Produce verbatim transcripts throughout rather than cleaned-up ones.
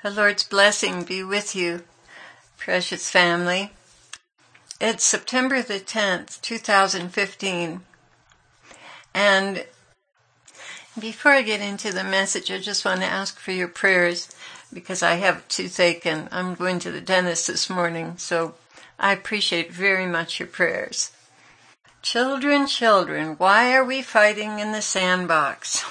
The Lord's blessing be with you, precious family. It's September the tenth, two thousand fifteen. And before I get into the message, I just want to ask for your prayers because I have a toothache and I'm going to the dentist this morning. So I appreciate very much your prayers. Children, children, why are we fighting in the sandbox?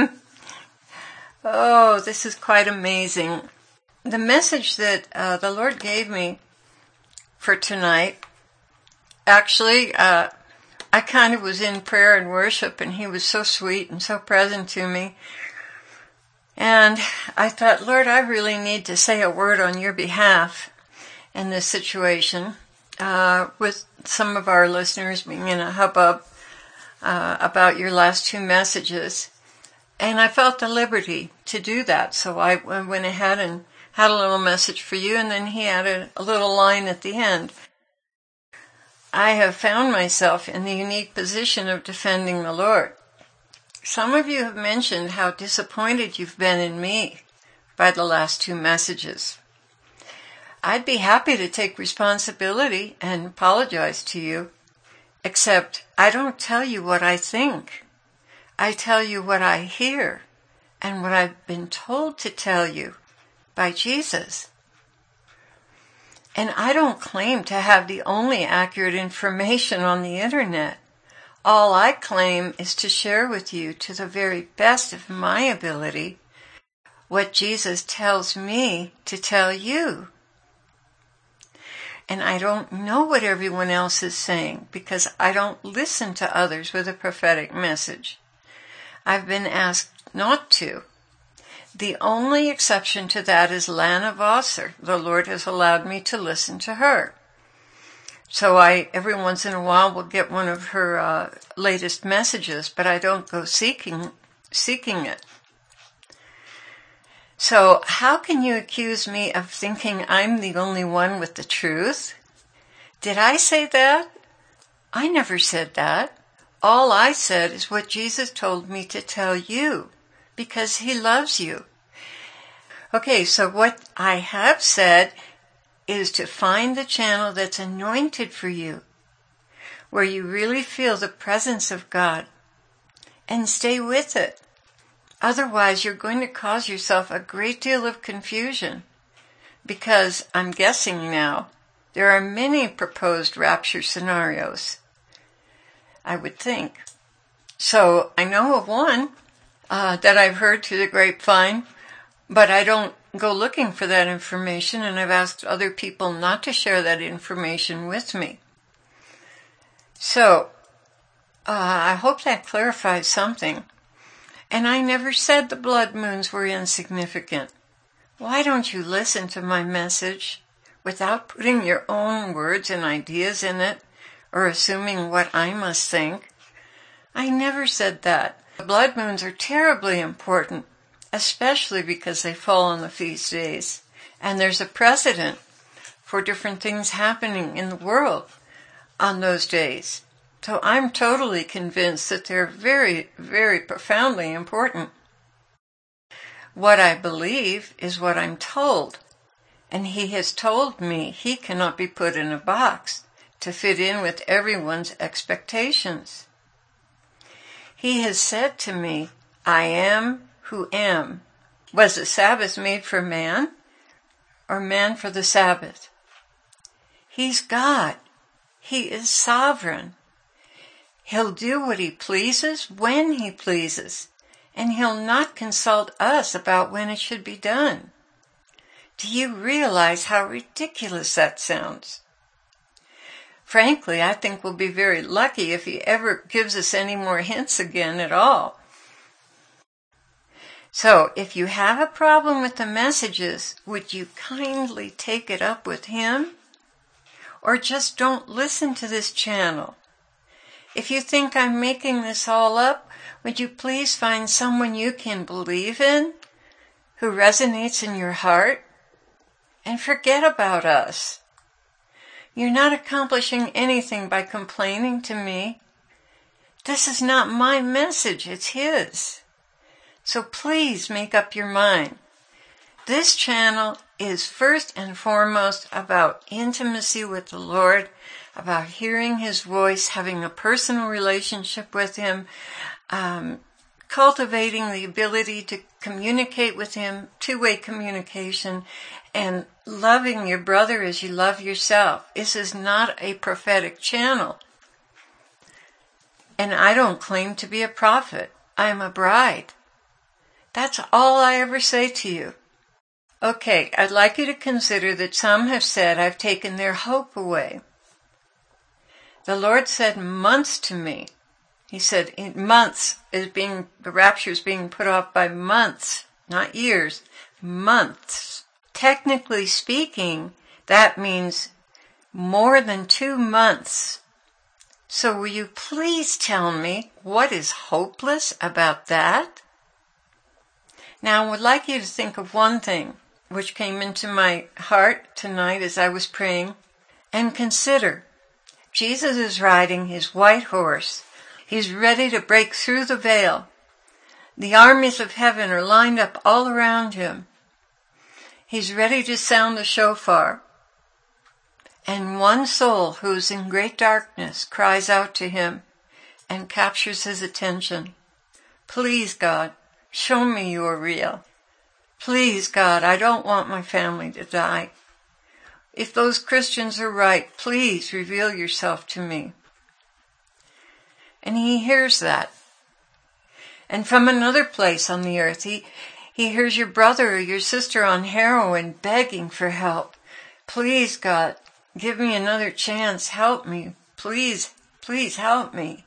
Oh, this is quite amazing. The message that uh, the Lord gave me for tonight, actually, uh, I kind of was in prayer and worship, and He was so sweet and so present to me. And I thought, Lord, I really need to say a word on your behalf in this situation, uh, with some of our listeners being in a hubbub uh, about your last two messages. And I felt the liberty to do that, so I went ahead and had a little message for you, and then he added a little line at the end. I have found myself in the unique position of defending the Lord. Some of you have mentioned how disappointed you've been in me by the last two messages. I'd be happy to take responsibility and apologize to you, except I don't tell you what I think. I tell you what I hear and what I've been told to tell you by Jesus. And I don't claim to have the only accurate information on the internet. All I claim is to share with you, to the very best of my ability, what Jesus tells me to tell you. And I don't know what everyone else is saying because I don't listen to others with a prophetic message. I've been asked not to. The only exception to that is Lana Vosser. The Lord has allowed me to listen to her. So I, every once in a while, will get one of her uh, latest messages, but I don't go seeking, seeking it. So how can you accuse me of thinking I'm the only one with the truth? Did I say that? I never said that. All I said is what Jesus told me to tell you, because He loves you. Okay, so what I have said is to find the channel that's anointed for you, where you really feel the presence of God, and stay with it. Otherwise, you're going to cause yourself a great deal of confusion, because I'm guessing now there are many proposed rapture scenarios, I would think. So I know of one uh, that I've heard through the grapevine, but I don't go looking for that information, and I've asked other people not to share that information with me. So uh, I hope that clarifies something. And I never said the blood moons were insignificant. Why don't you listen to my message without putting your own words and ideas in it, or assuming what I must think? I never said that. The blood moons are terribly important, especially because they fall on the feast days. And there's a precedent for different things happening in the world on those days. So I'm totally convinced that they're very, very profoundly important. What I believe is what I'm told. And He has told me He cannot be put in a box to fit in with everyone's expectations. He has said to me, I am who am. Was the Sabbath made for man, or man for the Sabbath? He's God. He is sovereign. He'll do what He pleases when He pleases, and He'll not consult us about when it should be done. Do you realize how ridiculous that sounds? Frankly, I think we'll be very lucky if He ever gives us any more hints again at all. So, if you have a problem with the messages, would you kindly take it up with Him? Or just don't listen to this channel. If you think I'm making this all up, would you please find someone you can believe in, who resonates in your heart, and forget about us. You're not accomplishing anything by complaining to me. This is not my message, it's His. So please make up your mind. This channel is first and foremost about intimacy with the Lord, about hearing His voice, having a personal relationship with Him, um, cultivating the ability to communicate with Him, two-way communication, and loving your brother as you love yourself. This is not a prophetic channel. And I don't claim to be a prophet. I'm a bride. That's all I ever say to you. Okay, I'd like you to consider that some have said I've taken their hope away. The Lord said months to me. He said months is being, the rapture is being put off by months, not years, months. Technically speaking, that means more than two months. So will you please tell me what is hopeless about that? Now I would like you to think of one thing which came into my heart tonight as I was praying, and consider, Jesus is riding his white horse. He's ready to break through the veil. The armies of heaven are lined up all around him. He's ready to sound the shofar. And one soul who's in great darkness cries out to him and captures his attention. Please, God, show me you are real. Please, God, I don't want my family to die. If those Christians are right, please reveal yourself to me. And he hears that. And from another place on the earth, he, he hears your brother or your sister on heroin begging for help. Please, God, give me another chance. Help me. Please, please help me.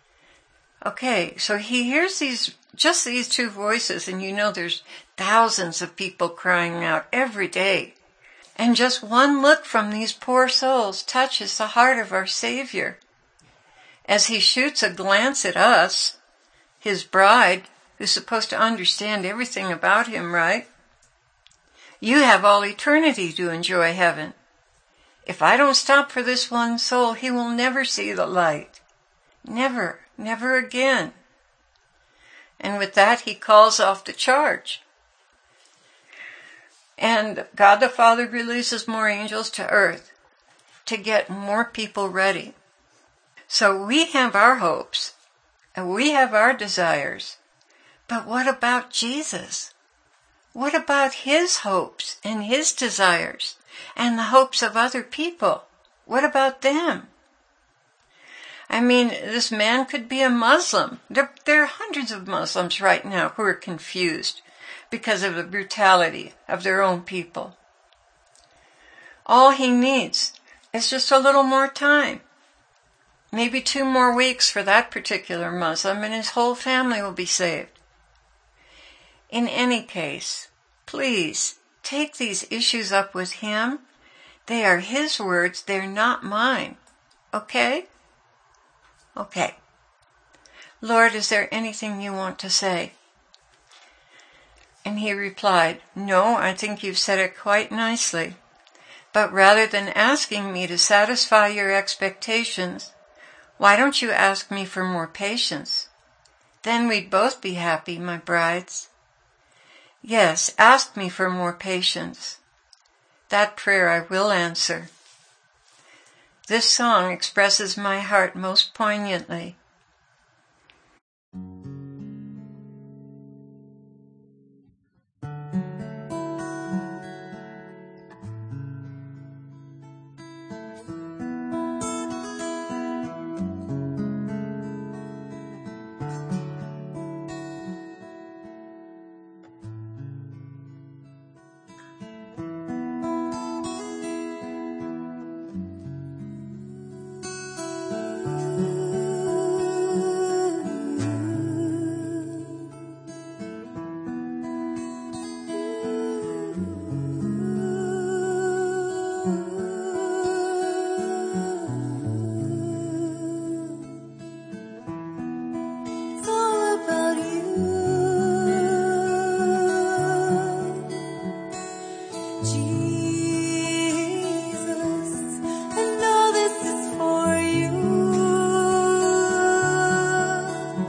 Okay, so he hears these, just these two voices, and you know there's thousands of people crying out every day. And just one look from these poor souls touches the heart of our Savior. As he shoots a glance at us, his bride, who's supposed to understand everything about him, right? You have all eternity to enjoy heaven. If I don't stop for this one soul, he will never see the light. Never, never again. And with that, he calls off the charge. And God the Father releases more angels to earth to get more people ready. So we have our hopes, and we have our desires. But what about Jesus? What about his hopes and his desires and the hopes of other people? What about them? I mean, this man could be a Muslim. There, there are hundreds of Muslims right now who are confused because of the brutality of their own people. All he needs is just a little more time. Maybe two more weeks for that particular Muslim, and his whole family will be saved. In any case, please take these issues up with him. They are his words, they're not mine. Okay? Okay. Lord, is there anything you want to say? And he replied, no, I think you've said it quite nicely. But rather than asking me to satisfy your expectations, why don't you ask me for more patience? Then we'd both be happy, my brides. Yes, ask me for more patience. That prayer I will answer. This song expresses my heart most poignantly.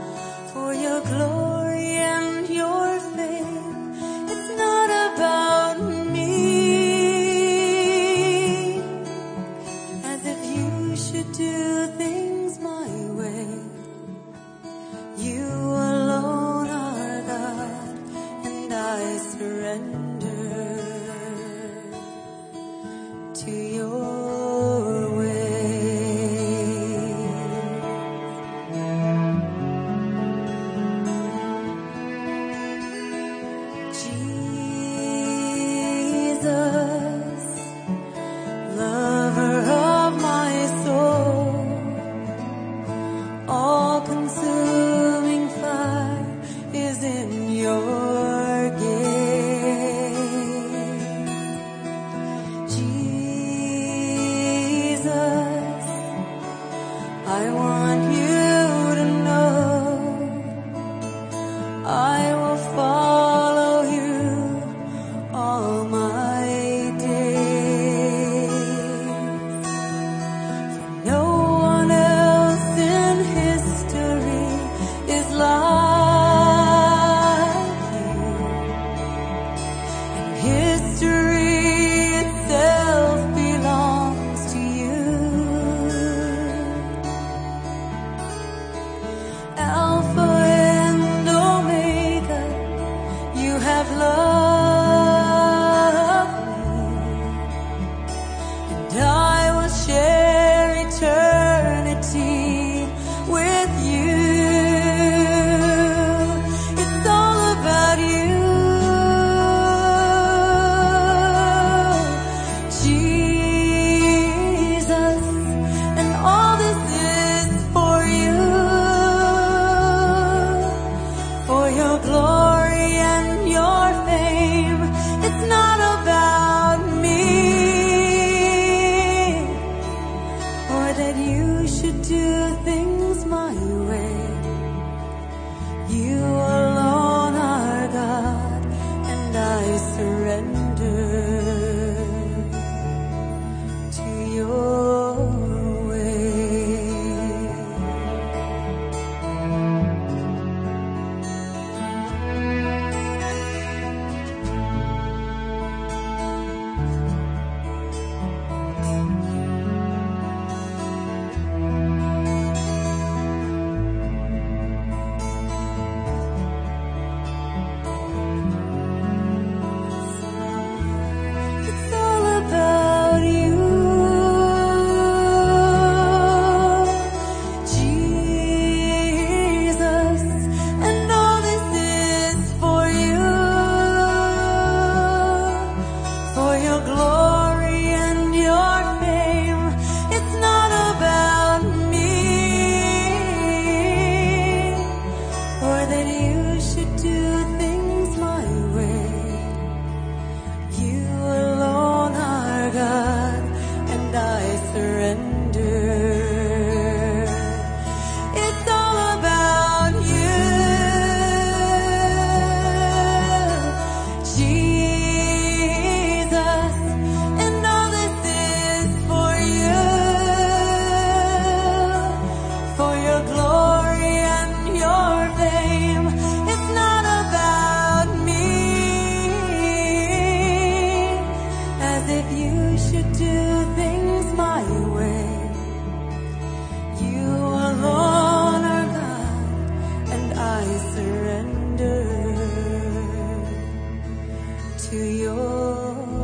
Glory and your fame, it's not about surrender to your way. Jesus, lover of my soul, all-consuming fire is in your gaze. Jesus, I want you to know I will follow you all my days. No one else in history is like you, and history itself belongs to you. Alpha and Omega, you have loved me, and I will share eternity with you. It's all about you, Jesus, and all this is for you, for your glory and your fame. It's not about me, or that you should do things my way. You alone are God, and I surrender to your way. It's all about you, Jesus, and all this is for you, for your glory and your fame. It's not about me, or that you should do things my way. You alone are God, and I surrender. It's all about you, Jesus, and all this is for you, for your glory and your fame. It's not about me, as if you should do things my way. You alone are God, and I surrender to your